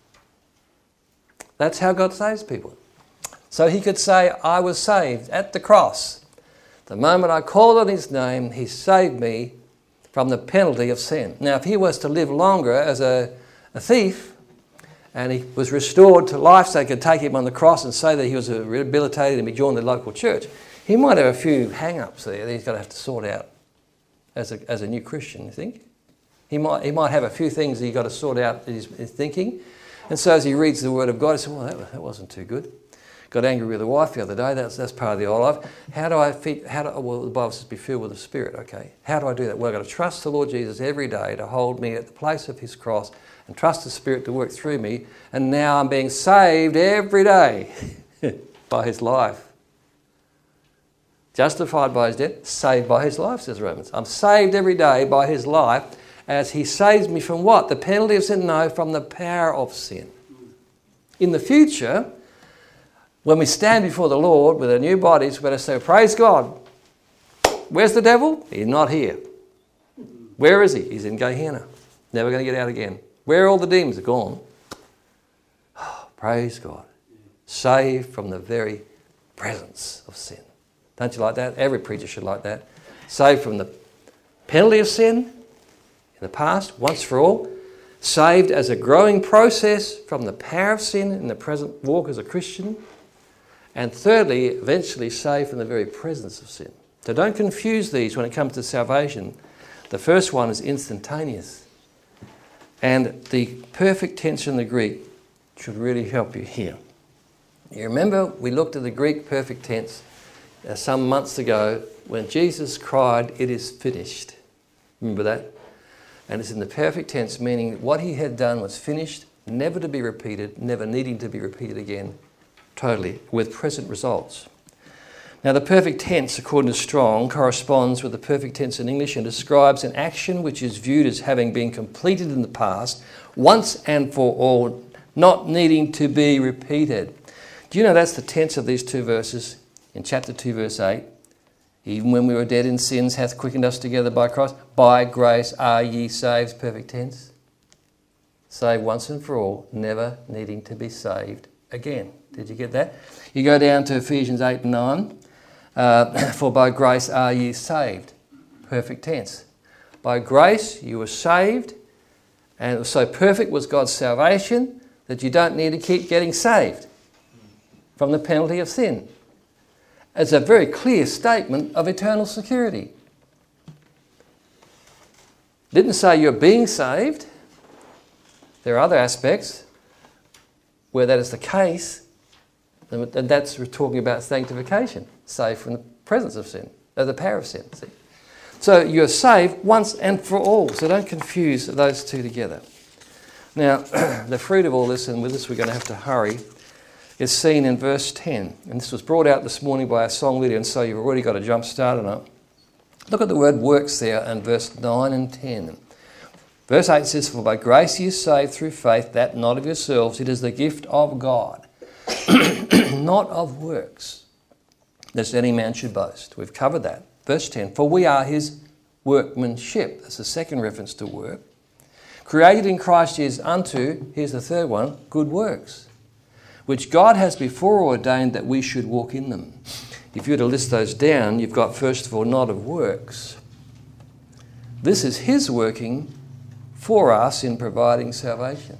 That's how God saves people. So he could say, I was saved at the cross. The moment I called on his name, he saved me from the penalty of sin. Now, if he was to live longer as a, a thief, and he was restored to life so they could take him on the cross and say that he was rehabilitated and he joined the local church, he might have a few hang-ups there that he's got to have to sort out as a, as a new Christian, you think? He might, he might have a few things that he's got to sort out in his, his thinking. And so as he reads the Word of God, he says, well, that, that wasn't too good. Got angry with the wife the other day. That's that's part of the old life. How do I fit? How do well? The Bible says be filled with the Spirit. Okay. How do I do that? Well, I've got to trust the Lord Jesus every day to hold me at the place of His cross, and trust the Spirit to work through me. And now I'm being saved every day by His life. Justified by His death, saved by His life, says Romans. I'm saved every day by His life, as He saves me from what? The penalty of sin? No, from the power of sin. In the future, when we stand before the Lord with our new bodies, we're going to say, praise God. Where's the devil? He's not here. Where is he? He's in Gehenna. Never going to get out again. Where are all the demons? They're gone. Oh, praise God. Saved from the very presence of sin. Don't you like that? Every preacher should like that. Saved from the penalty of sin in the past, once for all. Saved as a growing process from the power of sin in the present walk as a Christian. And thirdly, eventually saved from the very presence of sin. So don't confuse these when it comes to salvation. The first one is instantaneous. And the perfect tense in the Greek should really help you here. You remember we looked at the Greek perfect tense uh, some months ago when Jesus cried, it is finished. Remember that? And it's in the perfect tense, meaning what he had done was finished, never to be repeated, never needing to be repeated again. Totally, with present results. Now the perfect tense, according to Strong, corresponds with the perfect tense in English and describes an action which is viewed as having been completed in the past, once and for all, not needing to be repeated. Do you know that's the tense of these two verses in chapter two, verse eight? Even when we were dead in sins, hath quickened us together by Christ. By grace are ye saved, perfect tense. Saved once and for all, never needing to be saved again. Did you get that? You go down to Ephesians eight and nine. Uh, For by grace are ye saved. Perfect tense. By grace you were saved, and it was so perfect was God's salvation that you don't need to keep getting saved from the penalty of sin. It's a very clear statement of eternal security. Didn't say you're being saved. There are other aspects where that is the case. And that's we're talking about sanctification, saved from the presence of sin, or the power of sin. See? So you're saved once and for all. So don't confuse those two together. Now, the fruit of all this, and with this we're going to have to hurry, is seen in verse ten. And this was brought out this morning by our song leader, and so you've already got a jump start on it. Look at the word works there in verse nine and ten. Verse eight says, For by grace you are saved through faith, that not of yourselves, it is the gift of God. Not of works, lest any man should boast. We've covered that. Verse ten, For we are his workmanship. That's the second reference to work. Created in Christ Jesus unto, here's the third one, good works, which God has before ordained that we should walk in them. If you were to list those down, you've got, first of all, not of works. This is his working for us in providing salvation.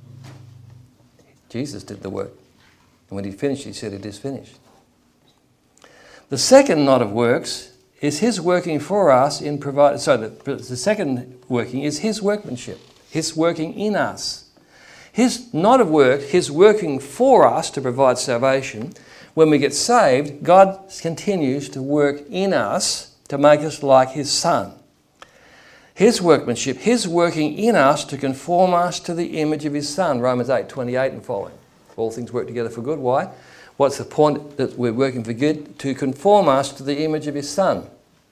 Jesus did the work. And when he finished, he said, it is finished. The second not of works is his working for us in providing... So the, the second working is his workmanship. His working in us. His not of work, his working for us to provide salvation. When we get saved, God continues to work in us to make us like his Son. His workmanship, his working in us to conform us to the image of his Son. Romans eight twenty-eight and following. All things work together for good. Why? What's the point that we're working for good? To conform us to the image of his Son.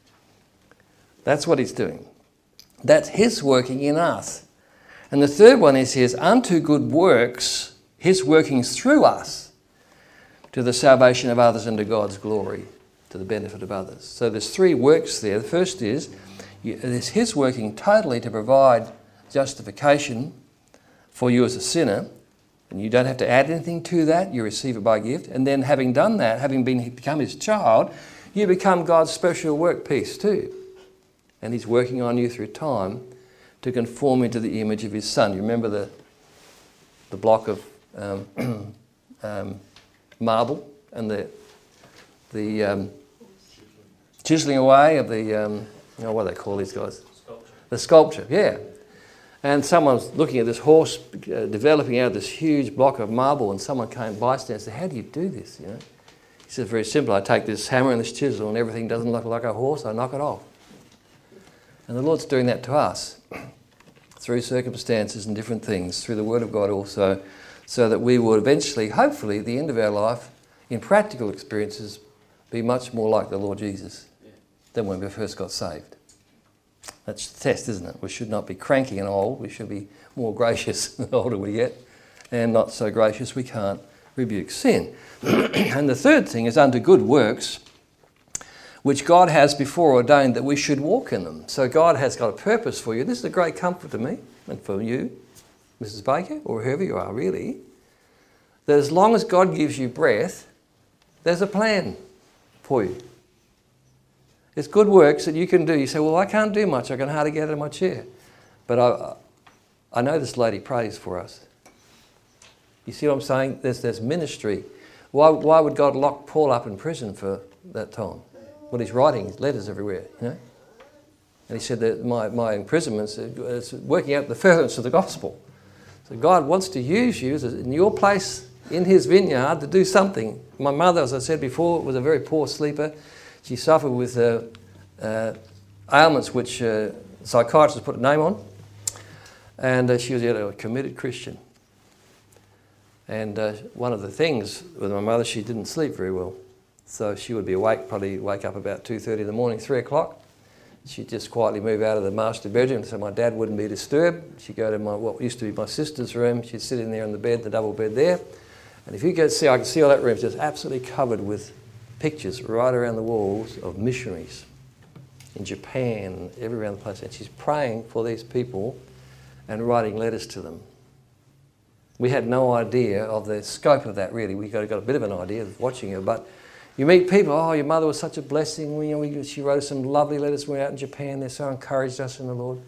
That's what he's doing. That's his working in us. And the third one is his unto good works, his working through us to the salvation of others and to God's glory, to the benefit of others. So there's three works there. The first is, it's his working totally to provide justification for you as a sinner, and you don't have to add anything to that, you receive it by gift. And then having done that, having been become his child, you become God's special work piece too. And he's working on you through time to conform into the image of his Son. You remember the the block of um, um, marble and the the um, chiseling away of the, um, oh, what do they call these guys? Sculpture. The sculpture, yeah. And someone's looking at this horse uh, developing out of this huge block of marble, and someone came by and said, how do you do this? You know, he said, very simple. I take this hammer and this chisel and everything doesn't look like a horse, I knock it off. And the Lord's doing that to us through circumstances and different things, through the Word of God also, so that we will eventually, hopefully, at the end of our life, in practical experiences, be much more like the Lord Jesus than when we first got saved. That's the test, isn't it? We should not be cranky and old. We should be more gracious the older we get, and not so gracious we can't rebuke sin. And the third thing is unto good works, which God has before ordained that we should walk in them. So God has got a purpose for you. This is a great comfort to me and for you, Missus Baker, or whoever you are really, that as long as God gives you breath, there's a plan for you. It's good works that you can do. You say, well, I can't do much. I can hardly get out of my chair. But I, I know this lady prays for us. You see what I'm saying? There's, there's ministry. Why, why would God lock Paul up in prison for that time? Well, he's writing his letters everywhere, you know. And he said that my, my imprisonment is working out the furtherance of the gospel. So God wants to use you in your place in his vineyard to do something. My mother, as I said before, was a very poor sleeper. She suffered with uh, uh, ailments which uh, psychiatrists put a name on. And uh, she was a committed Christian. And uh, one of the things with my mother, she didn't sleep very well. So she would be awake, probably wake up about two thirty in the morning, three o'clock. She'd just quietly move out of the master bedroom so my dad wouldn't be disturbed. She'd go to my what used to be my sister's room. She'd sit in there on the bed, the double bed there. And if you go see, I can see all that room just absolutely covered with pictures right around the walls of missionaries in Japan, everywhere around the place. And she's praying for these people and writing letters to them. We had no idea of the scope of that, really. We got, got a bit of an idea of watching her, but you meet people, oh, your mother was such a blessing. You know, we, she wrote us some lovely letters when we were out in Japan. They so encouraged us in the Lord.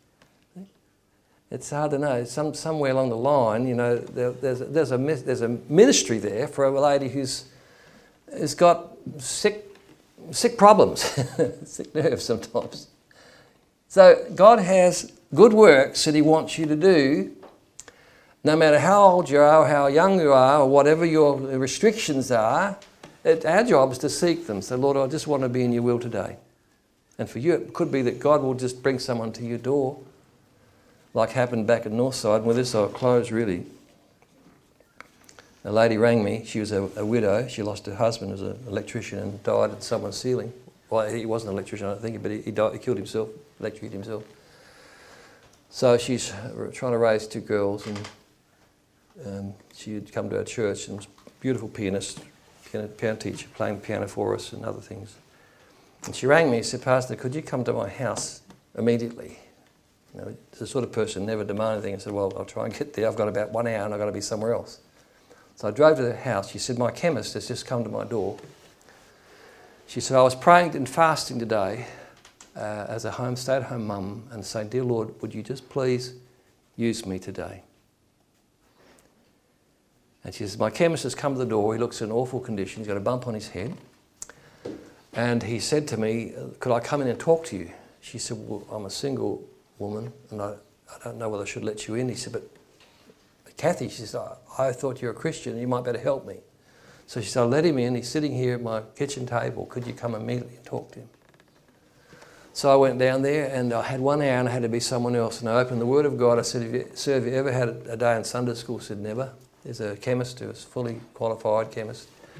It's hard to know. Some, somewhere along the line, you know, there, there's, there's, a, there's a ministry there for a lady who's has got sick, sick problems, sick nerves sometimes. So God has good works that he wants you to do, no matter how old you are, or how young you are, or whatever your restrictions are. It, our job is to seek them. So, Lord, I just want to be in your will today. And for you, it could be that God will just bring someone to your door, like happened back at Northside. With this, I'll close really. A lady rang me. She was a, a widow. She lost her husband as an electrician and died at someone's ceiling. Well, he wasn't an electrician, I don't think, but he, he, died, he killed himself, electrocuted himself. So she's trying to raise two girls, and um, she had come to our church and was a beautiful pianist, piano, piano teacher, playing piano for us and other things. And she rang me and said, Pastor, could you come to my house immediately? You know, the sort of person never demanded anything. I said, well, I'll try and get there. I've got about one hour and I've got to be somewhere else. So I drove to the house. She said, my chemist has just come to my door. She said, I was praying and fasting today uh, as a home stay-at-home mum and saying, dear Lord, would you just please use me today? And she says, my chemist has come to the door. He looks in awful condition. He's got a bump on his head. And he said to me, could I come in and talk to you? She said, well, I'm a single woman and I, I don't know whether I should let you in. He said, but Kathy, she said, I thought you were a Christian and you might better help me. So she said, I let him in. He's sitting here at my kitchen table. Could you come immediately and talk to him? So I went down there and I had one hour and I had to be someone else. And I opened the Word of God. I said, have you, sir, have you ever had a day in Sunday school? He said, never. There's a chemist who's fully qualified chemist.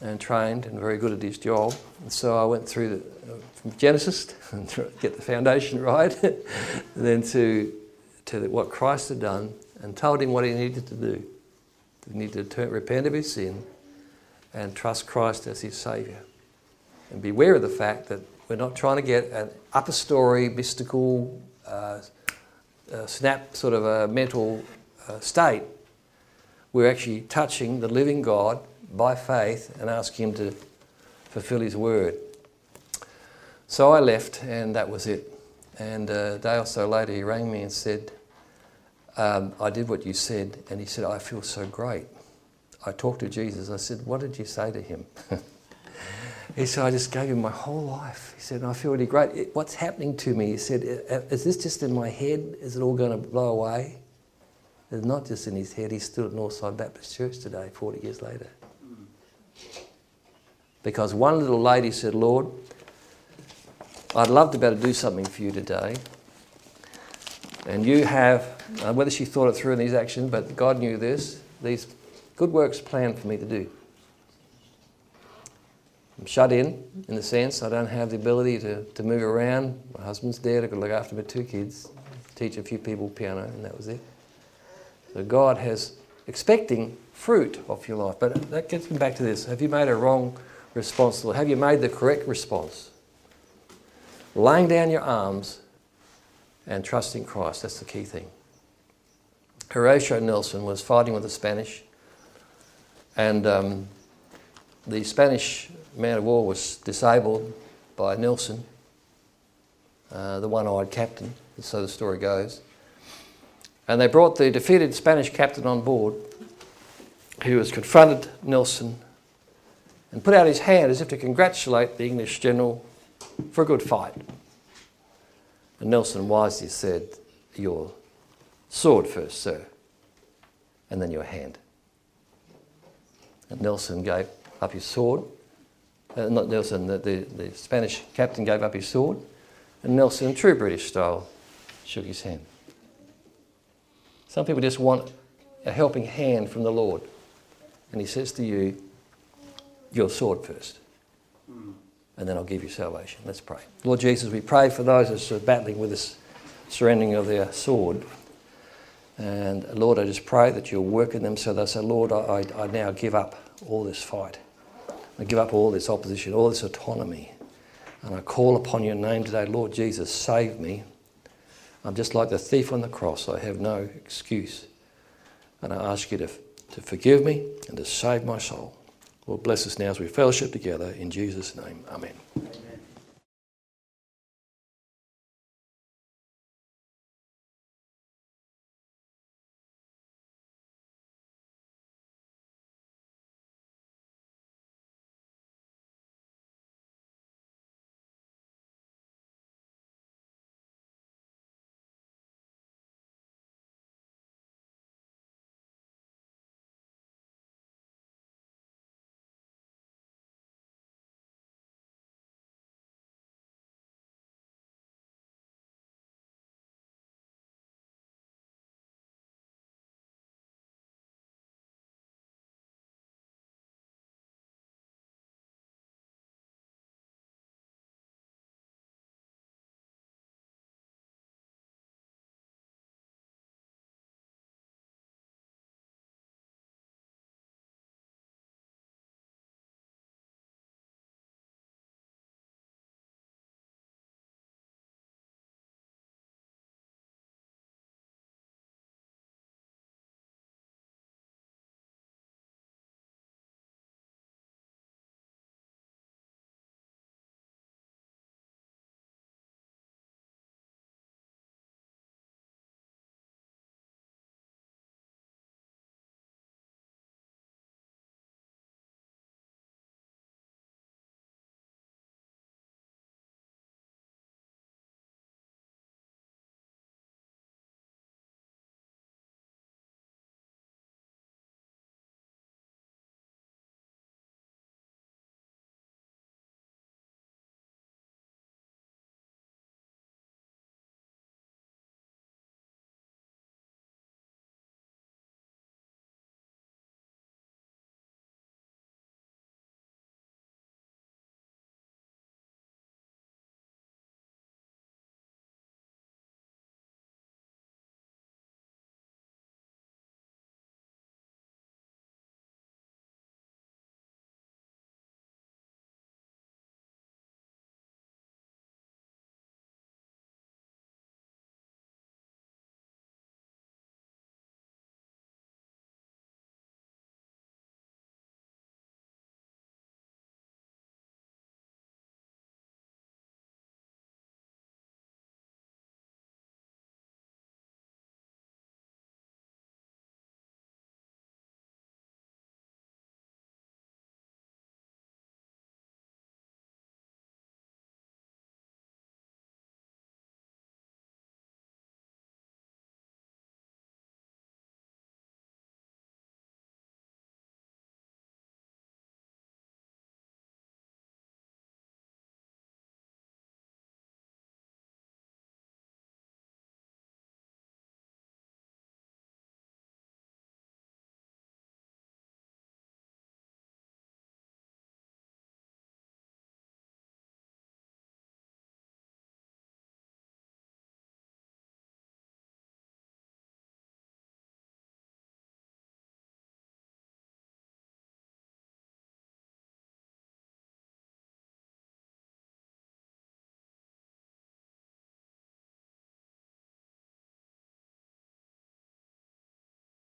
and trained and very good at his job. And so I went through the, uh, from Genesis and get the foundation right, then to to the, what Christ had done, and told him what he needed to do. He needed to turn, repent of his sin and trust Christ as his Saviour. And beware of the fact that we're not trying to get an upper story, mystical, uh, uh, snap sort of a mental uh, state. We're actually touching the living God by faith and asking him to fulfill his word. So I left, and that was it. And a day or so later he rang me and said, um, I did what you said. And he said, I feel so great. I talked to Jesus. I said, what did you say to him? He said, I just gave him my whole life. He said, I feel really great. What's happening to me? He said, is this just in my head? Is it all going to blow away? It's not just in his head. He's still at Northside Baptist Church today, forty years later. Because one little lady said, Lord, I'd love to be able to do something for you today. And you have, uh, whether she thought it through in these actions, but God knew this, these good works planned for me to do. I'm shut in, in the sense I don't have the ability to, to move around. My husband's dead, I've got to look after my two kids, teach a few people piano, and that was it. So God has expecting fruit of your life. But that gets me back to this. Have you made a wrong response? Have you made the correct response? Laying down your arms and trusting Christ, that's the key thing. Horatio Nelson was fighting with the Spanish, and um, the Spanish man of war was disabled by Nelson, uh, the one-eyed captain, so the story goes. And they brought the defeated Spanish captain on board, who has confronted Nelson and put out his hand as if to congratulate the English general for a good fight. And Nelson wisely said, your sword first, sir, and then your hand. And Nelson gave up his sword. Uh, not Nelson, the, the, the Spanish captain gave up his sword, and Nelson, true British style, shook his hand. Some people just want a helping hand from the Lord. And he says to you, your sword first, and then I'll give you salvation. Let's pray. Lord Jesus, we pray for those that are battling with this surrendering of their sword. And Lord, I just pray that you'll work in them so they say, Lord, I, I now give up all this fight. I give up all this opposition, all this autonomy. And I call upon your name today, Lord Jesus, save me. I'm just like the thief on the cross. I have no excuse. And I ask you to, to forgive me and to save my soul. Lord, bless us now as we fellowship together in Jesus' name. Amen.